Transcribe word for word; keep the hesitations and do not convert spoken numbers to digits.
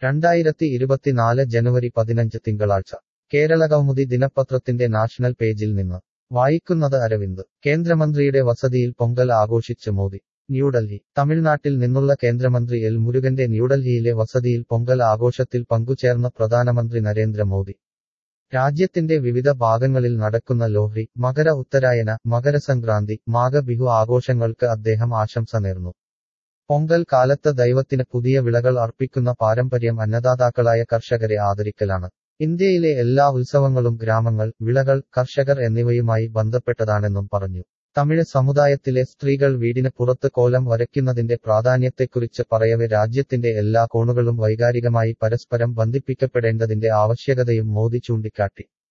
രണ്ടായിരത്തി ഇരുപത്തിനാല് ജനുവരി പതിനഞ്ച് തിങ്കളാഴ്ച കേരളകൗമുദി ദിനപത്രത്തിന്റെ നാഷണൽ പേജിൽ നിന്ന് വായിക്കുന്നത് അരവിന്ദ് കേന്ദ്രമന്ത്രിയുടെ വസതിയിൽ പൊങ്കൽ ആഘോഷിച്ച് മോദി ന്യൂഡൽഹി തമിഴ്നാട്ടിൽ നിന്നുള്ള കേന്ദ്രമന്ത്രി എൽ മുരുകന്റെ ന്യൂഡൽഹിയിലെ വസതിയിൽ പൊങ്കൽ ആഘോഷത്തിൽ പങ്കുചേർന്ന പ്രധാനമന്ത്രി നരേന്ദ്രമോദി രാജ്യത്തിന്റെ വിവിധ ഭാഗങ്ങളിൽ നടക്കുന്ന ലോഹ്രി മകര ഉത്തരായന മകരസംക്രാന്തി മാഘ ബിഹു ആഘോഷങ്ങൾക്ക് അദ്ദേഹം ആശംസ നേർന്നു പൊങ്കൽ കാലത്ത് ദൈവത്തിന് പുതിയ വിളകൾ അർപ്പിക്കുന്ന പാരമ്പര്യം അന്നദാതാക്കളായ കർഷകരെ ആദരിക്കലാണ് ഇന്ത്യയിലെ എല്ലാ ഉത്സവങ്ങളും ഗ്രാമങ്ങൾ വിളകൾ കർഷകർ എന്നിവയുമായി ബന്ധപ്പെട്ടതാണെന്നും പറഞ്ഞു തമിഴ് സമുദായത്തിലെ സ്ത്രീകൾ വീടിന് പുറത്ത് കോലം വരയ്ക്കുന്നതിന്റെ പ്രാധാന്യത്തെക്കുറിച്ച് പറയവെ രാജ്യത്തിന്റെ എല്ലാ കോണുകളും വൈകാരികമായി പരസ്പരം ബന്ധിപ്പിക്കപ്പെടേണ്ടതിന്റെ ആവശ്യകതയും മോദി ചൂണ്ടിക്കാട്ടി